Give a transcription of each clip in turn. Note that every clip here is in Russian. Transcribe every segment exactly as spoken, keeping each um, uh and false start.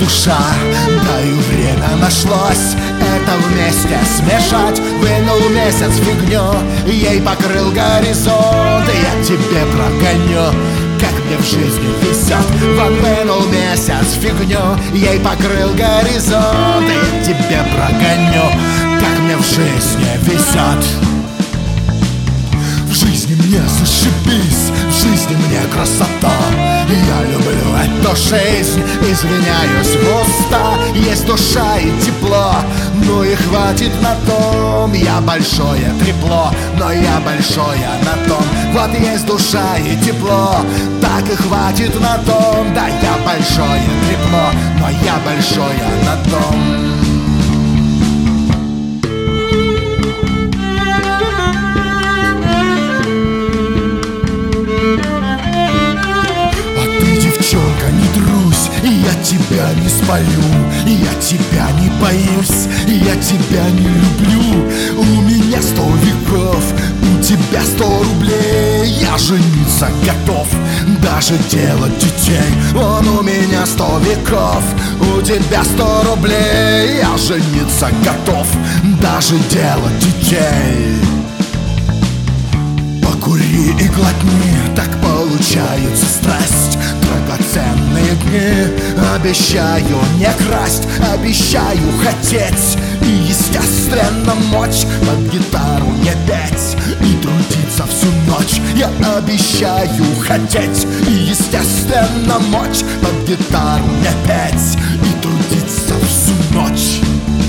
душа, да и время нашлось это вместе смешать. Вынул месяц фигню, ей покрыл горизонт, и я тебе прогоню, как мне в жизни везет. Вот вынул месяц фигню, ей покрыл горизонт, и я тебе прогоню, как мне в жизни везет. В жизни мне зашибись, в жизни мне красота. Я люблю эту жизнь, извиняюсь в уста. Есть душа и тепло, ну и хватит на том. Я большое трепло, но я большое на том. Вот есть душа и тепло, так и хватит на том. Да, я большое трепло, но я большое на том. Я тебя не спалю, я тебя не боюсь, я тебя не люблю. У меня сто веков, у тебя сто рублей. Я жениться готов, даже делать детей. Он у меня сто веков, у тебя сто рублей. Я жениться готов, даже делать детей. Покури и глотни, так получается страсть. Драгоценные дни, обещаю не красть, обещаю хотеть и, естественно, мочь под гитару не петь и трудиться всю ночь. Я обещаю хотеть и, естественно, мочь под гитару не петь и трудиться всю ночь.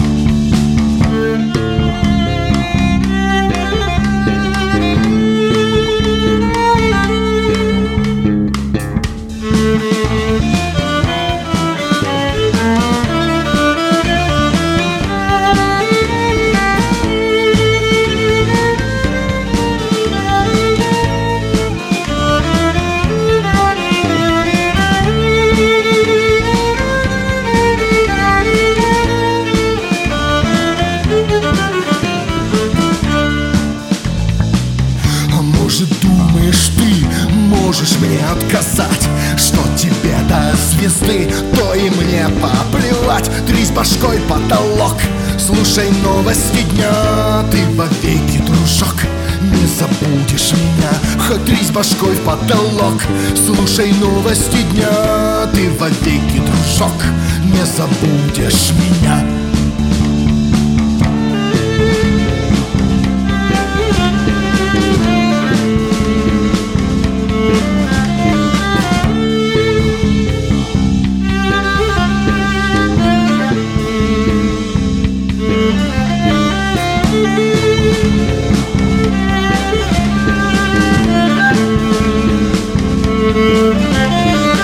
Можешь мне отказать, что тебе до звезды, то и мне поплевать. Трись башкой потолок, слушай новости дня. Ты вовеки, дружок, не забудешь меня. Хоть трись башкой в потолок, слушай новости дня. Ты вовеки, дружок, не забудешь меня.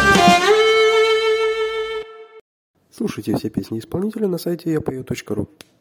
Слушайте все песни исполнителя на сайте я пою точка ру.